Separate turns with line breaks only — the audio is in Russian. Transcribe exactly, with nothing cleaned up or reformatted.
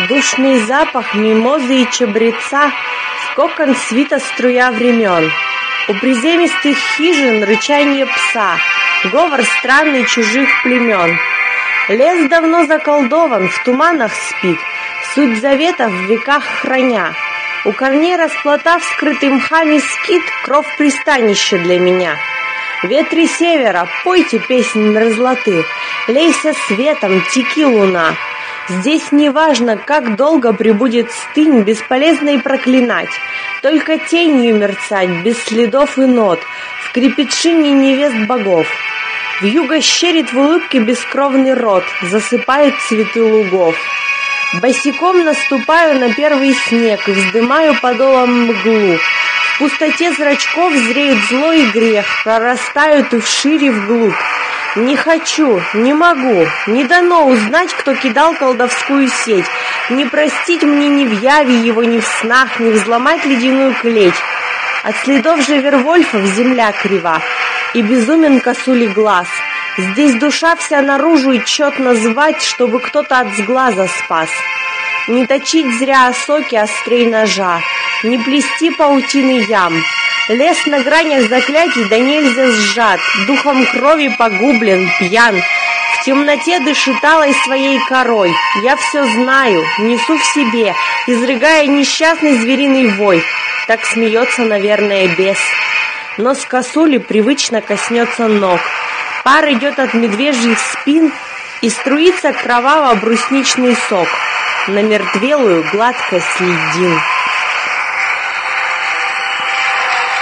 Душный запах мимозы и чабреца, в кокон свита струя времен. У приземистых хижин рычанье пса, говор странный чужих племен. Лес давно заколдован, в туманах спит, суть заветов в веках храня. У корней расплатав скрытый мхами скит, кров пристанище для меня. Ветры севера, пойте песнь мерзлоты, лейся светом, теки луна. Здесь не важно, как долго пребудет стынь, бесполезно и проклинать, только тенью мерцать, без следов и нот, в крепетшине невест богов. Вьюга щерит в улыбке бескровный рот, засыпает цветы лугов. Босиком наступаю на первый снег и вздымаю подолом мглу. В пустоте зрачков зреют зло и грех, прорастают и вширь и вглубь. Не хочу, не могу, не дано узнать, кто кидал колдовскую сеть, не простить мне ни в яве его, ни в снах, не взломать ледяную клеть. От следов же вервольфов земля крива, и безумен косули глаз. Здесь душа вся наружу и четно звать, чтобы кто-то от сглаза спас. Не точить зря осоки острей ножа, не плести паутины ям. Лес на гранях заклятий да нельзя сжат, духом крови погублен, пьян. В темноте дышит алой своей корой. Я все знаю, несу в себе, изрыгая несчастный звериный вой. Так смеется, наверное, бес. Нос косули привычно коснется ног. Пар идет от медвежьих спин, и струится кроваво-брусничный сок на мертвелую гладкость льдин.